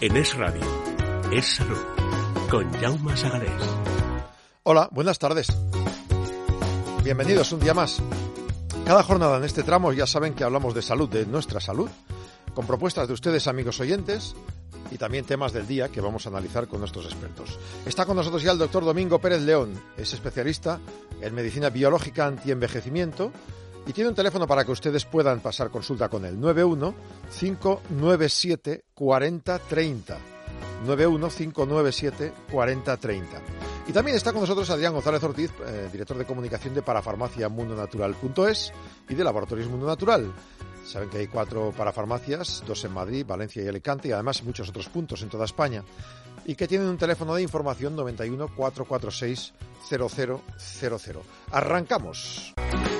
En Es Radio, Es Salud, con Jaume Sagalés. Hola, buenas tardes. Bienvenidos un día más. Cada jornada en este tramo ya saben que hablamos de salud, de nuestra salud, con propuestas de ustedes, amigos oyentes, y también temas del día que vamos a analizar con nuestros expertos. Está con nosotros ya el doctor Domingo Pérez León, es especialista en medicina biológica antienvejecimiento y tiene un teléfono para que ustedes puedan pasar consulta con él, 91-597-4030. 91-597-4030. Y también está con nosotros Adrián González Ortiz, director de comunicación de parafarmaciamundonatural.es y de Laboratorios Mundo Natural. Saben que hay 4 parafarmacias, 2 en Madrid, Valencia y Alicante, y además muchos otros puntos en toda España, y que tienen un teléfono de información 91 446 0000. ¡Arrancamos!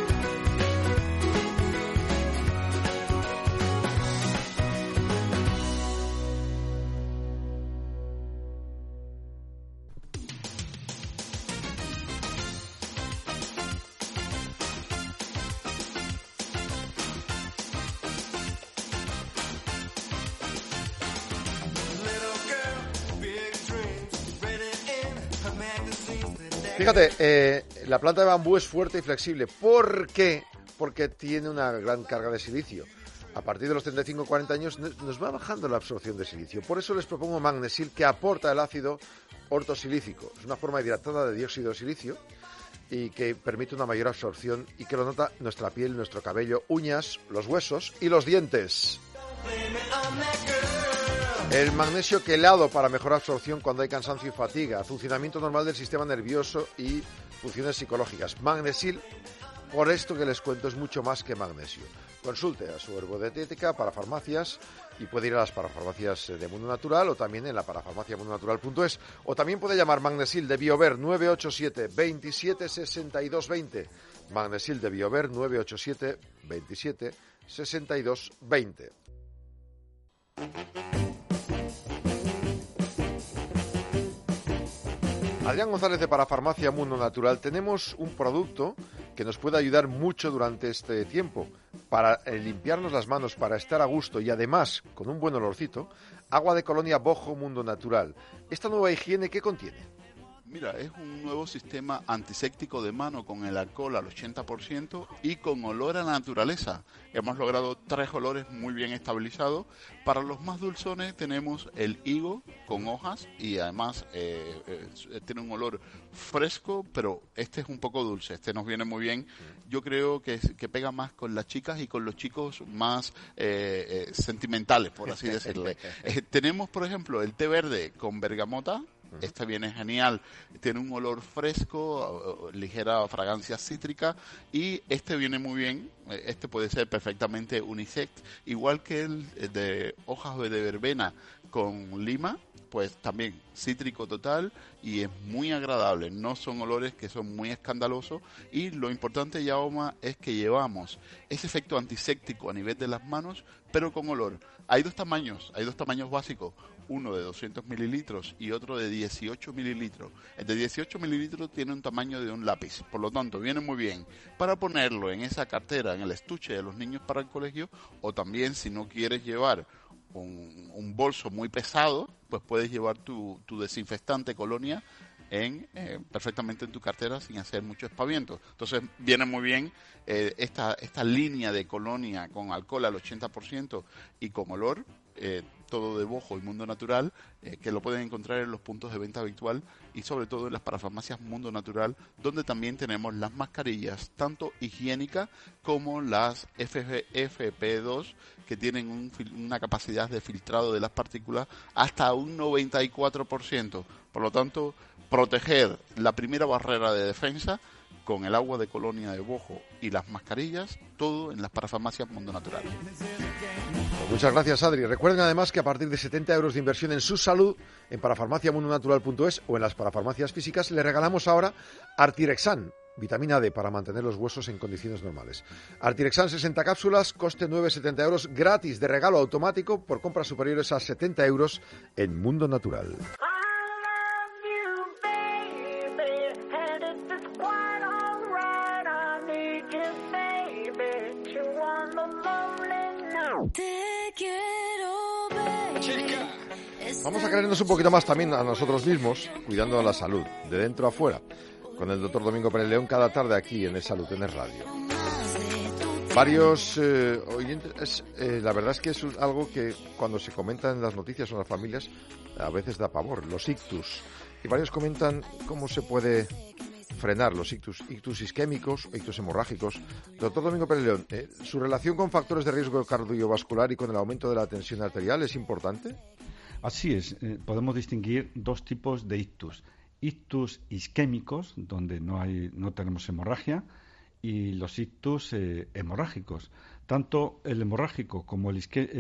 Fíjate, la planta de bambú es fuerte y flexible. ¿Por qué? Porque tiene una gran carga de silicio. A partir de los 35-40 años nos va bajando la absorción de silicio. Por eso les propongo Magnesil, que aporta el ácido ortosilícico. Es una forma hidratada de dióxido de silicio y que permite una mayor absorción y que lo nota nuestra piel, nuestro cabello, uñas, los huesos y los dientes. El magnesio quelado para mejor absorción cuando hay cansancio y fatiga, funcionamiento normal del sistema nervioso y funciones psicológicas. Magnesil, por esto que les cuento, es mucho más que magnesio. Consulte a su herbodietética, parafarmacias, y puede ir a las parafarmacias de Mundo Natural o también en la parafarmaciamundonatural.es. O también puede llamar Magnesil de Biover 987 27 62 20. Magnesil de Biover 987 27 62 20. Adrián González de Parafarmacia Mundo Natural. Tenemos un producto que nos puede ayudar mucho durante este tiempo para limpiarnos las manos, para estar a gusto y además con un buen olorcito. Agua de colonia Bojo Mundo Natural. ¿Esta nueva higiene qué contiene? Mira, es un nuevo sistema antiséptico de mano con el alcohol al 80% y con olor a naturaleza. Hemos logrado 3 olores muy bien estabilizados. Para los más dulzones tenemos el higo con hojas y además tiene un olor fresco, pero este es un poco dulce. Este nos viene muy bien. Yo creo que pega más con las chicas y con los chicos más sentimentales, por así decirle. Tenemos, por ejemplo, el té verde con bergamota. Este viene genial, tiene un olor fresco, ligera fragancia cítrica y este viene muy bien, este puede ser perfectamente unisex, igual que el de hojas de verbena con lima, pues también cítrico total y es muy agradable, no son olores que son muy escandalosos y lo importante, Jaume, es que llevamos ese efecto antiséptico a nivel de las manos, pero con olor. Hay dos tamaños básicos, uno de 200 mililitros y otro de 18 mililitros. El de 18 mililitros tiene un tamaño de un lápiz, por lo tanto viene muy bien para ponerlo en esa cartera, en el estuche de los niños para el colegio, o también si no quieres llevar un bolso muy pesado, pues puedes llevar tu desinfectante colonia perfectamente en tu cartera sin hacer mucho espaviento. Entonces viene muy bien esta línea de colonia con alcohol al 80% y con olor, todo de Bojo y Mundo Natural, que lo pueden encontrar en los puntos de venta habitual y sobre todo en las parafarmacias Mundo Natural, donde también tenemos las mascarillas, tanto higiénicas como las FFP2, que tienen una capacidad de filtrado de las partículas hasta un 94%. Por lo tanto, proteger la primera barrera de defensa con el agua de colonia de Bojo y las mascarillas, todo en las parafarmacias Mundo Natural. Muchas gracias, Adri. Recuerden además que a partir de 70 euros de inversión en su salud, en parafarmaciamundonatural.es o en las parafarmacias físicas, le regalamos ahora Artirexan, vitamina D para mantener los huesos en condiciones normales. Artirexan 60 cápsulas, coste 9,70 euros, gratis de regalo automático por compras superiores a 70 euros en Mundo Natural. Te quiero, baby. Vamos a querernos un poquito más también a nosotros mismos, cuidando de la salud, de dentro a fuera, con el doctor Domingo Pérez León cada tarde aquí en Salud en Radio. Varios oyentes, la verdad es que es algo que cuando se comenta en las noticias o en las familias a veces da pavor, los ictus. Y varios comentan cómo se puede frenar los ictus isquémicos o ictus hemorrágicos. Doctor Domingo Pérez León, ¿su relación con factores de riesgo cardiovascular y con el aumento de la tensión arterial es importante? Así es, podemos distinguir dos tipos de ictus. Ictus isquémicos, donde no tenemos hemorragia, y los ictus hemorrágicos. Tanto el hemorrágico como el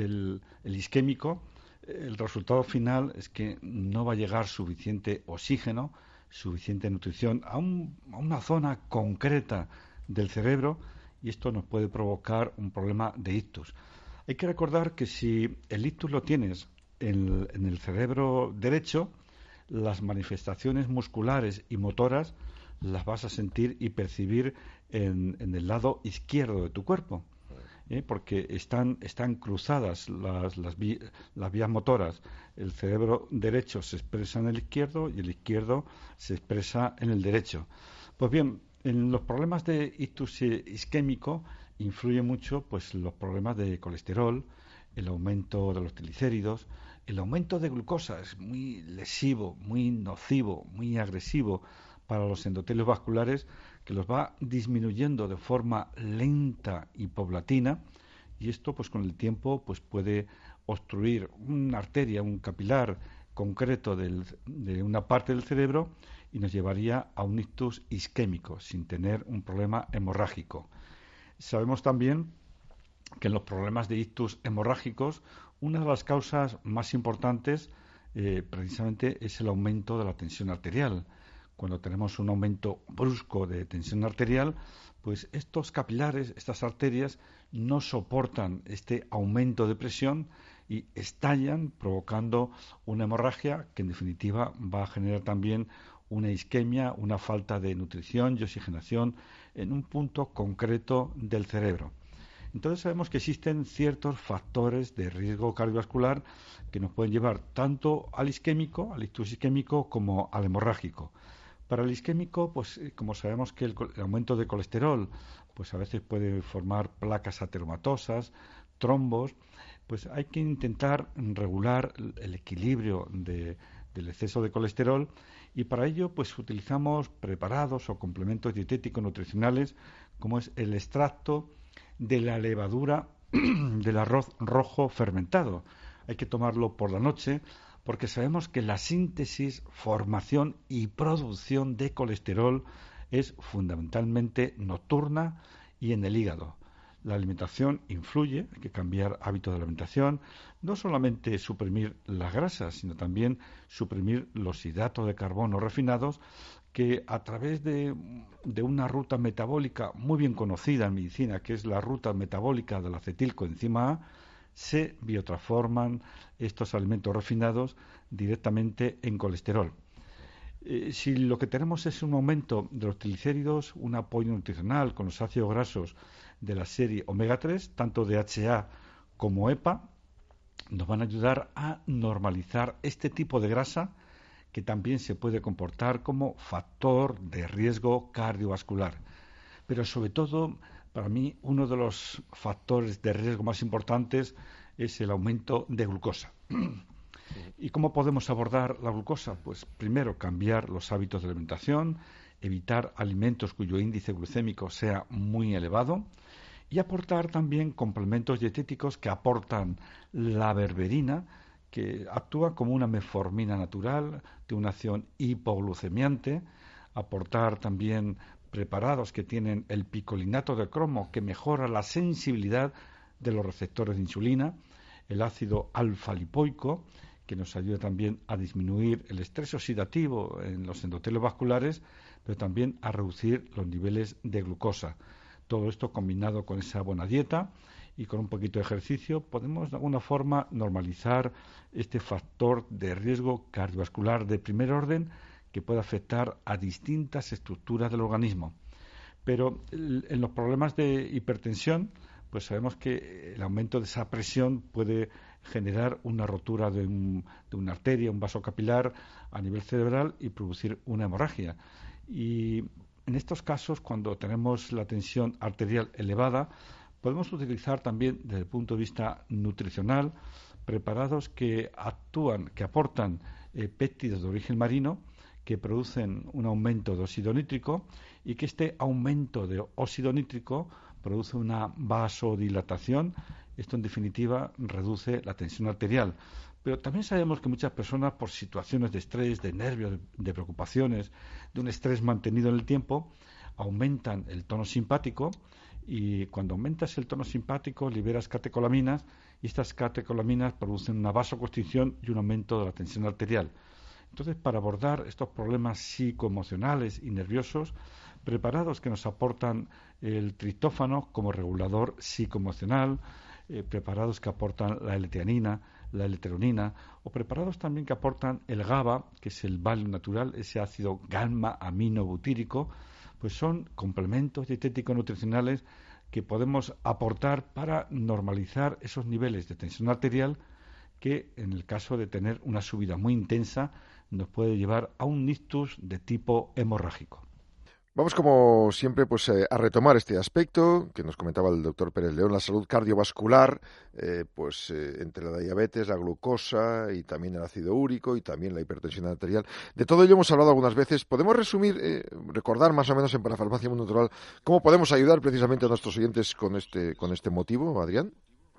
isquémico, el resultado final es que no va a llegar suficiente oxígeno, suficiente nutrición a una zona concreta del cerebro, y esto nos puede provocar un problema de ictus. Hay que recordar que si el ictus lo tienes en el cerebro derecho, las manifestaciones musculares y motoras las vas a sentir y percibir en el lado izquierdo de tu cuerpo, porque están cruzadas las vías motoras. El cerebro derecho se expresa en el izquierdo y el izquierdo se expresa en el derecho. Pues bien, en los problemas de ictus isquémico influye mucho pues los problemas de colesterol, el aumento de los triglicéridos, el aumento de glucosa. Es muy lesivo, muy nocivo, muy agresivo para los endotelios vasculares, que los va disminuyendo de forma lenta y paulatina, y esto pues con el tiempo pues puede obstruir una arteria, un capilar concreto de una parte del cerebro, y nos llevaría a un ictus isquémico sin tener un problema hemorrágico. Sabemos también que en los problemas de ictus hemorrágicos, una de las causas más importantes precisamente es el aumento de la tensión arterial. Cuando tenemos un aumento brusco de tensión arterial, pues estos capilares, estas arterias, no soportan este aumento de presión y estallan, provocando una hemorragia que en definitiva va a generar también una isquemia, una falta de nutrición y oxigenación en un punto concreto del cerebro. Entonces sabemos que existen ciertos factores de riesgo cardiovascular que nos pueden llevar tanto al isquémico, al ictus isquémico, como al hemorrágico. Para el isquémico, pues como sabemos que el aumento de colesterol, pues a veces puede formar placas ateromatosas, trombos, pues hay que intentar regular el equilibrio del exceso de colesterol, y para ello pues utilizamos preparados o complementos dietéticos nutricionales como es el extracto de la levadura del arroz rojo fermentado. Hay que tomarlo por la noche porque sabemos que la síntesis, formación y producción de colesterol es fundamentalmente nocturna y en el hígado. La alimentación influye, hay que cambiar hábitos de alimentación, no solamente suprimir las grasas, sino también suprimir los hidratos de carbono refinados, que a través de una ruta metabólica muy bien conocida en medicina, que es la ruta metabólica de la acetilcoenzima A, se biotransforman estos alimentos refinados directamente en colesterol. Si lo que tenemos es un aumento de los triglicéridos, un apoyo nutricional con los ácidos grasos de la serie omega 3, tanto DHA como EPA, nos van a ayudar a normalizar este tipo de grasa, que también se puede comportar como factor de riesgo cardiovascular. Pero sobre todo, para mí, uno de los factores de riesgo más importantes es el aumento de glucosa. ¿Y cómo podemos abordar la glucosa? Pues primero, cambiar los hábitos de alimentación, evitar alimentos cuyo índice glucémico sea muy elevado, y aportar también complementos dietéticos que aportan la berberina, que actúa como una metformina natural, de una acción hipoglucemiante, aportar también preparados que tienen el picolinato de cromo, que mejora la sensibilidad de los receptores de insulina, el ácido alfa-lipoico, que nos ayuda también a disminuir el estrés oxidativo en los endotelios vasculares, pero también a reducir los niveles de glucosa. Todo esto combinado con esa buena dieta y con un poquito de ejercicio, podemos de alguna forma normalizar este factor de riesgo cardiovascular de primer orden que puede afectar a distintas estructuras del organismo. Pero en los problemas de hipertensión, pues sabemos que el aumento de esa presión puede generar una rotura de una arteria, un vaso capilar a nivel cerebral y producir una hemorragia. Y en estos casos, cuando tenemos la tensión arterial elevada, podemos utilizar también, desde el punto de vista nutricional, preparados que aportan péptidos de origen marino, que producen un aumento de óxido nítrico, y que este aumento de óxido nítrico produce una vasodilatación. Esto, en definitiva, reduce la tensión arterial. Pero también sabemos que muchas personas, por situaciones de estrés, de nervios, de preocupaciones, de un estrés mantenido en el tiempo, aumentan el tono simpático, y cuando aumentas el tono simpático liberas catecolaminas, y estas catecolaminas producen una vasoconstricción y un aumento de la tensión arterial. Entonces, para abordar estos problemas psicoemocionales y nerviosos, preparados que nos aportan el triptófano como regulador psicoemocional, preparados que aportan la L-teanina, la L-teronina, o preparados también que aportan el GABA, que es el Valium natural, ese ácido gamma-aminobutírico, pues son complementos dietéticos nutricionales que podemos aportar para normalizar esos niveles de tensión arterial que, en el caso de tener una subida muy intensa, nos puede llevar a un ictus de tipo hemorrágico. Vamos, como siempre, pues a retomar este aspecto que nos comentaba el doctor Pérez León, la salud cardiovascular, entre la diabetes, la glucosa y también el ácido úrico y también la hipertensión arterial. De todo ello hemos hablado algunas veces. ¿Podemos resumir, recordar más o menos en Parafarmacia Mundo Natural cómo podemos ayudar precisamente a nuestros oyentes con este motivo, Adrián?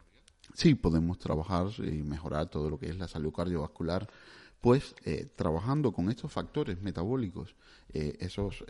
Sí, podemos trabajar y mejorar todo lo que es la salud cardiovascular, pues trabajando con estos factores metabólicos, esos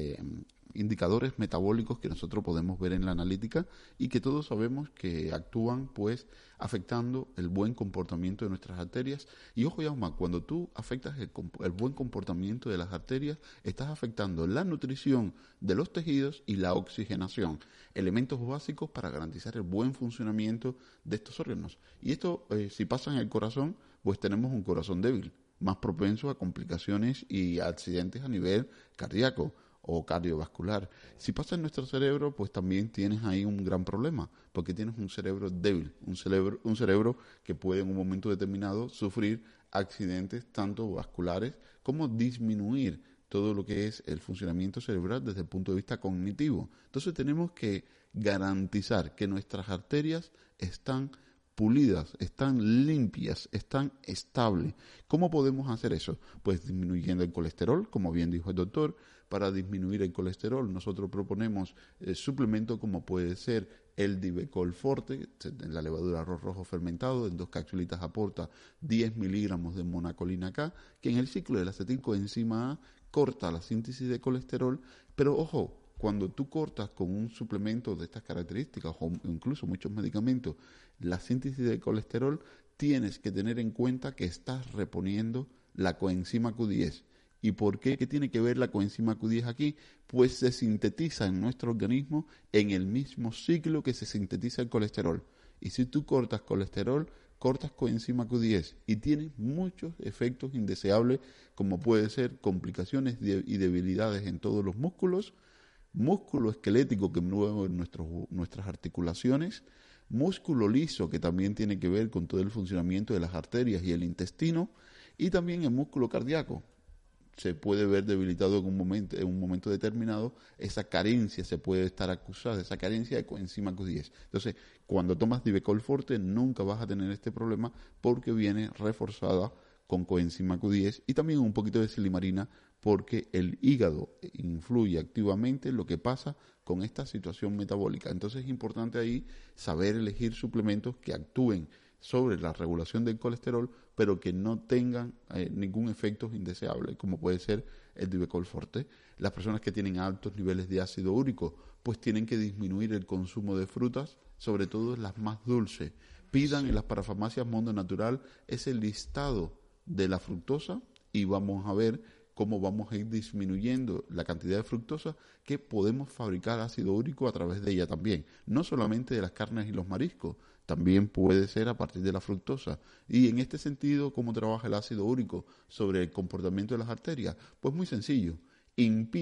indicadores metabólicos que nosotros podemos ver en la analítica y que todos sabemos que actúan pues afectando el buen comportamiento de nuestras arterias. Y ojo, Jaume, cuando tú afectas el buen comportamiento de las arterias, estás afectando la nutrición de los tejidos y la oxigenación, elementos básicos para garantizar el buen funcionamiento de estos órganos. Y esto, si pasa en el corazón, pues tenemos un corazón débil, más propenso a complicaciones y a accidentes a nivel cardíaco o cardiovascular. Si pasa en nuestro cerebro, pues también tienes ahí un gran problema, porque tienes un cerebro débil, un cerebro que puede en un momento determinado sufrir accidentes tanto vasculares como disminuir todo lo que es el funcionamiento cerebral desde el punto de vista cognitivo. Entonces tenemos que garantizar que nuestras arterias están pulidas, están limpias, están estables. ¿Cómo podemos hacer eso? Pues disminuyendo el colesterol, como bien dijo el doctor. Para disminuir el colesterol, nosotros proponemos suplementos como puede ser el Divecol Forte, en la levadura de arroz rojo fermentado, en 2 capsulitas aporta 10 miligramos de monacolina K, que en el ciclo de la acetilcoenzima A corta la síntesis de colesterol, pero ojo, cuando tú cortas con un suplemento de estas características o incluso muchos medicamentos la síntesis de colesterol, tienes que tener en cuenta que estás reponiendo la coenzima Q10. ¿Y por qué? ¿Qué tiene que ver la coenzima Q10 aquí? Pues se sintetiza en nuestro organismo en el mismo ciclo que se sintetiza el colesterol. Y si tú cortas colesterol, cortas coenzima Q10 y tienes muchos efectos indeseables, como puede ser complicaciones y debilidades en todos los músculos, músculo esquelético que mueve nuestras articulaciones, músculo liso que también tiene que ver con todo el funcionamiento de las arterias y el intestino, y también el músculo cardíaco. Se puede ver debilitado en un momento determinado, esa carencia se puede estar acusada, esa carencia de coenzima Q10. Entonces, cuando tomas Divecol Forte nunca vas a tener este problema porque viene reforzada con coenzima Q10 y también un poquito de silimarina porque el hígado influye activamente en lo que pasa con esta situación metabólica. Entonces es importante ahí saber elegir suplementos que actúen sobre la regulación del colesterol, pero que no tengan ningún efecto indeseable, como puede ser el Divecol Forte. Las personas que tienen altos niveles de ácido úrico, pues tienen que disminuir el consumo de frutas, sobre todo las más dulces. Pidan en las parafarmacias Mundo Natural ese listado de la fructosa y vamos a ver cómo vamos a ir disminuyendo la cantidad de fructosa que podemos fabricar ácido úrico a través de ella también. No solamente de las carnes y los mariscos, también puede ser a partir de la fructosa. Y en este sentido, ¿cómo trabaja el ácido úrico sobre el comportamiento de las arterias? Pues muy sencillo, impide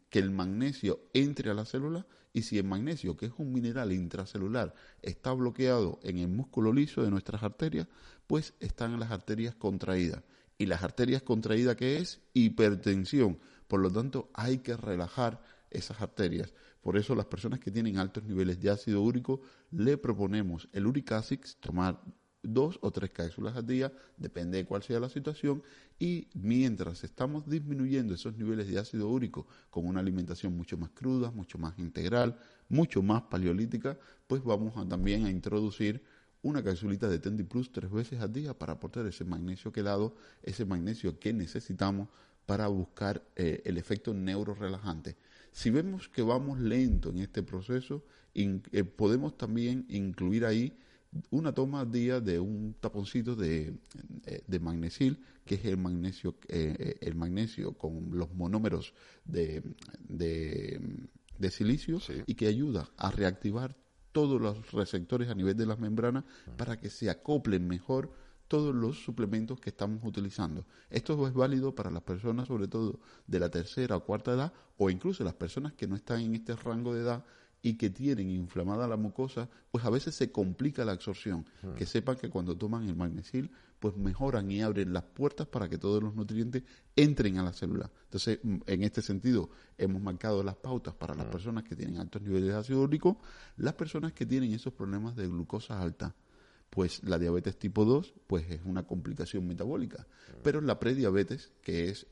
que el magnesio entre a la célula, y si el magnesio, que es un mineral intracelular, está bloqueado en el músculo liso de nuestras arterias, pues están las arterias contraídas. Y las arterias contraídas, ¿qué es? Hipertensión. Por lo tanto, hay que relajar esas arterias. Por eso las personas que tienen altos niveles de ácido úrico, le proponemos el Uric Acid, tomar 2 o 3 cápsulas al día, depende de cuál sea la situación, y mientras estamos disminuyendo esos niveles de ácido úrico con una alimentación mucho más cruda, mucho más integral, mucho más paleolítica, pues vamos también a introducir una capsulita de Tendi Plus 3 veces al día para aportar ese magnesio quelado, ese magnesio que necesitamos para buscar el efecto neurorelajante. Si vemos que vamos lento en este proceso, podemos también incluir ahí una toma al día de un taponcito de magnesil, que es el magnesio con los monómeros de silicio, sí, y que ayuda a reactivar todos los receptores a nivel de las membranas para que se acoplen mejor todos los suplementos que estamos utilizando. Esto es válido para las personas, sobre todo de la tercera o cuarta edad, o incluso las personas que no están en este rango de edad y que tienen inflamada la mucosa, pues a veces se complica la absorción. Que sepan que cuando toman el magnesil, pues mejoran y abren las puertas para que todos los nutrientes entren a la célula. Entonces, en este sentido, hemos marcado las pautas para las personas que tienen altos niveles de ácido úrico, las personas que tienen esos problemas de glucosa alta. Pues la diabetes tipo 2 pues es una complicación metabólica, pero la prediabetes, que es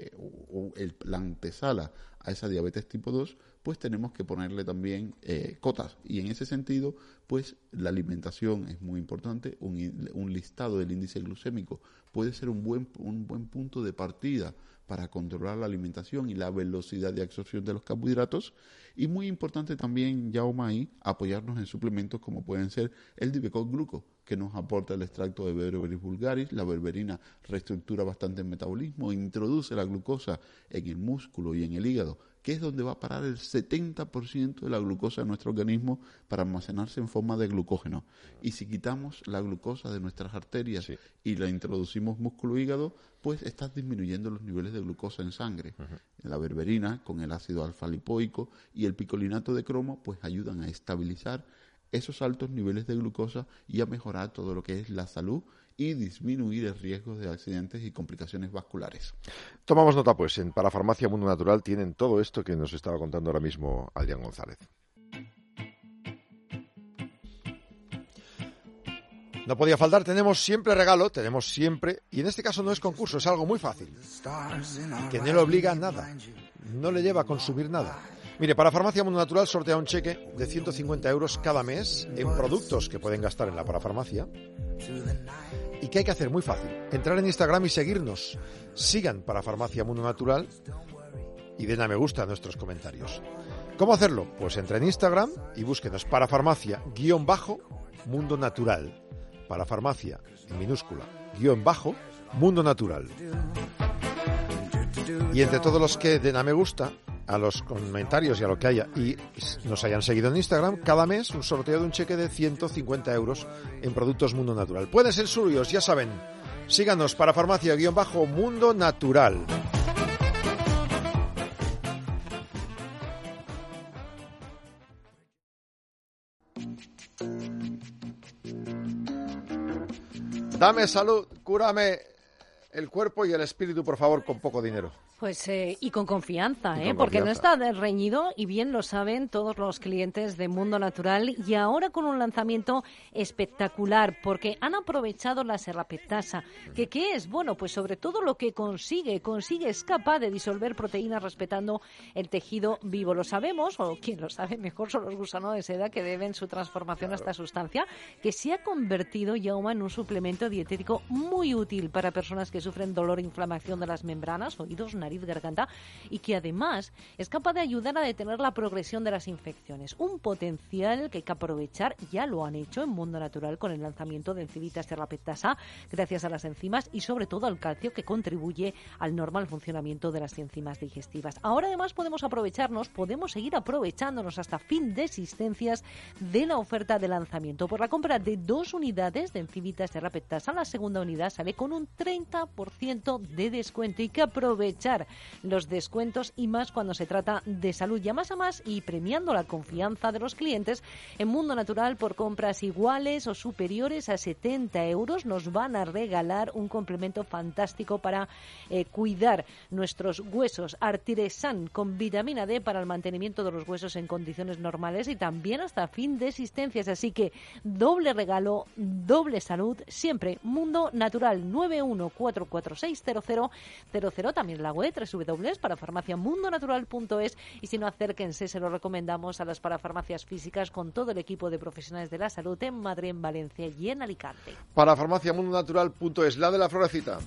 la antesala a esa diabetes tipo 2, pues tenemos que ponerle también cotas, y en ese sentido pues la alimentación es muy importante. Un listado del índice glucémico puede ser un buen punto de partida para controlar la alimentación y la velocidad de absorción de los carbohidratos. Y muy importante también, Jaume, apoyarnos en suplementos como pueden ser el Divecol Gluco, que nos aporta el extracto de Berberis vulgaris. La berberina reestructura bastante el metabolismo, introduce la glucosa en el músculo y en el hígado, que es donde va a parar el 70% de la glucosa de nuestro organismo para almacenarse en forma de glucógeno. Y si quitamos la glucosa de nuestras arterias, sí, y la introducimos músculo-hígado, pues estás disminuyendo los niveles de glucosa en sangre. La berberina, con el ácido alfa-lipoico y el picolinato de cromo, pues ayudan a estabilizar esos altos niveles de glucosa y a mejorar todo lo que es la salud y disminuir el riesgo de accidentes y complicaciones vasculares. Tomamos nota, pues, en Parafarmacia Mundo Natural tienen todo esto que nos estaba contando ahora mismo Adrián González. No podía faltar, tenemos siempre regalo, y en este caso no es concurso, es algo muy fácil, que no le obliga a nada, no le lleva a consumir nada. Mire, Parafarmacia Mundo Natural sortea un cheque de 150 euros cada mes en productos que pueden gastar en la parafarmacia. ¿Y qué hay que hacer? Muy fácil, entrar en Instagram y seguirnos. Sigan Parafarmacia Mundo Natural y den a me gusta a nuestros comentarios. ¿Cómo hacerlo? Pues entra en Instagram y búsquenos Parafarmacia_Mundo Natural. Parafarmacia, en minúscula, _Mundo Natural. Y entre todos los que den a me gusta a los comentarios y a lo que haya y nos hayan seguido en Instagram, cada mes un sorteo de un cheque de 150 euros en productos Mundo Natural. Pueden ser suyos, ya saben. Síganos, Parafarmacia_Mundo Natural. Dame salud, cúrame el cuerpo y el espíritu, por favor, con poco dinero. Pues y con confianza, porque no está reñido y bien lo saben todos los clientes de Mundo Natural, y ahora con un lanzamiento espectacular porque han aprovechado la serrapeptasa, que ¿qué es? Bueno, pues sobre todo lo que consigue es capaz de disolver proteínas respetando el tejido vivo. Lo sabemos, o quien lo sabe mejor son los gusanos de seda que deben su transformación a esta sustancia, que se ha convertido ya en un suplemento dietético muy útil para personas que sufren dolor e inflamación de las membranas, oídos, nariz, garganta, y que además es capaz de ayudar a detener la progresión de las infecciones. Un potencial que hay que aprovechar, ya lo han hecho en Mundo Natural con el lanzamiento de Encivitas serrapeptasa, gracias a las enzimas y sobre todo al calcio que contribuye al normal funcionamiento de las enzimas digestivas. Ahora además podemos seguir aprovechándonos hasta fin de existencias de la oferta de lanzamiento. Por la compra de 2 unidades de Encivitas serrapeptasa, la segunda unidad sale con un 30% 30% de descuento. Hay que aprovechar los descuentos y más cuando se trata de salud. Llamas a más y premiando la confianza de los clientes en Mundo Natural por compras iguales o superiores a 70 euros. Nos van a regalar un complemento fantástico para cuidar nuestros huesos. Artirexan con vitamina D para el mantenimiento de los huesos en condiciones normales y también hasta fin de existencias. Así que doble regalo, doble salud, siempre Mundo Natural. 914460000. También en la web www.parafarmaciamundonatural.es, y si no, acérquense, se lo recomendamos a las parafarmacias físicas con todo el equipo de profesionales de la salud en Madrid, en Valencia y en Alicante. Parafarmaciamundonatural.es, la de la florecita.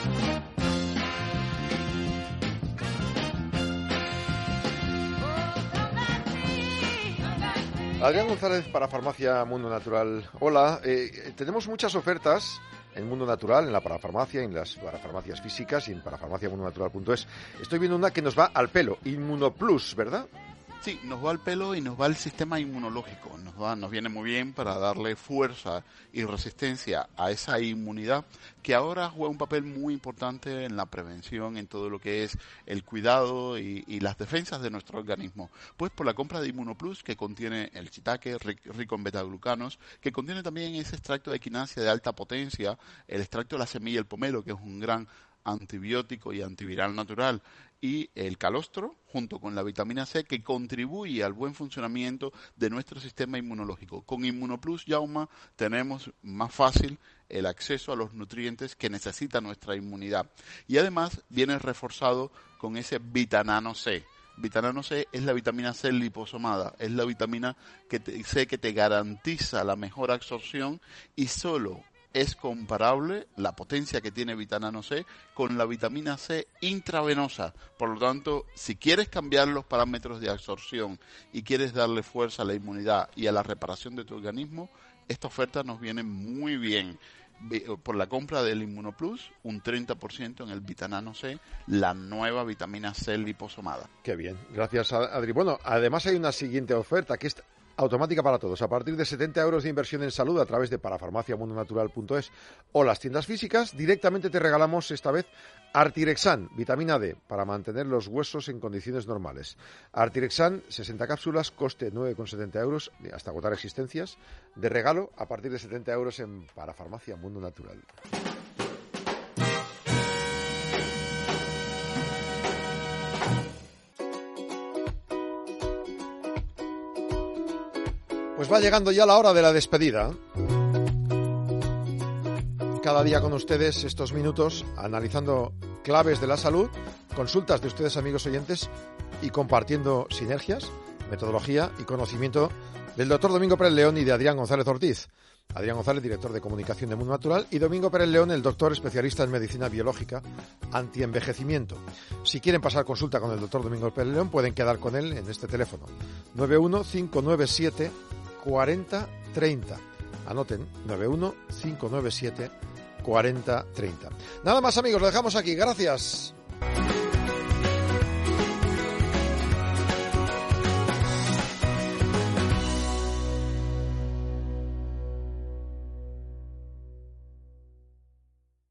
Adrián González para Farmacia Mundo Natural. Hola, tenemos muchas ofertas en Mundo Natural, en la parafarmacia, en las parafarmacias físicas y en parafarmaciamundonatural.es. Estoy viendo una que nos va al pelo, Inmunoplus, ¿verdad? Sí, nos va al pelo y nos va al sistema inmunológico. Nos viene muy bien para darle fuerza y resistencia a esa inmunidad que ahora juega un papel muy importante en la prevención, en todo lo que es el cuidado y las defensas de nuestro organismo. Pues por la compra de Inmunoplus, que contiene el shiitake rico en betaglucanos, que contiene también ese extracto de equinacia de alta potencia, el extracto de la semilla del pomelo, que es un gran antibiótico y antiviral natural, y el calostro, junto con la vitamina C, que contribuye al buen funcionamiento de nuestro sistema inmunológico. Con Inmunoplus, Jaume, tenemos más fácil el acceso a los nutrientes que necesita nuestra inmunidad. Y además viene reforzado con ese Vitanano C. Vitanano C es la vitamina C liposomada, es la vitamina que te garantiza la mejor absorción, y solo es comparable la potencia que tiene Vitanano C con la vitamina C intravenosa. Por lo tanto, si quieres cambiar los parámetros de absorción y quieres darle fuerza a la inmunidad y a la reparación de tu organismo, esta oferta nos viene muy bien. Por la compra del Inmunoplus, un 30% en el Vitanano C, la nueva vitamina C liposomada. Qué bien, gracias Adri. Bueno, además hay una siguiente oferta que es automática para todos. A partir de 70 euros de inversión en salud a través de parafarmaciamundonatural.es o las tiendas físicas, directamente te regalamos esta vez Artirexan, vitamina D, para mantener los huesos en condiciones normales. Artirexan, 60 cápsulas, coste 9,70 euros, hasta agotar existencias, de regalo a partir de 70 euros en Parafarmacia Mundo Natural. Pues va llegando ya la hora de la despedida. Cada día con ustedes estos minutos analizando claves de la salud, consultas de ustedes, amigos oyentes, y compartiendo sinergias, metodología y conocimiento del doctor Domingo Pérez León y de Adrián González Ortiz. Adrián González, director de comunicación de Mundo Natural, y Domingo Pérez León, el doctor especialista en medicina biológica antienvejecimiento. Si quieren pasar consulta con el doctor Domingo Pérez León, pueden quedar con él en este teléfono 915974030. Anoten, 915974030. Nada más, amigos, lo dejamos aquí. Gracias.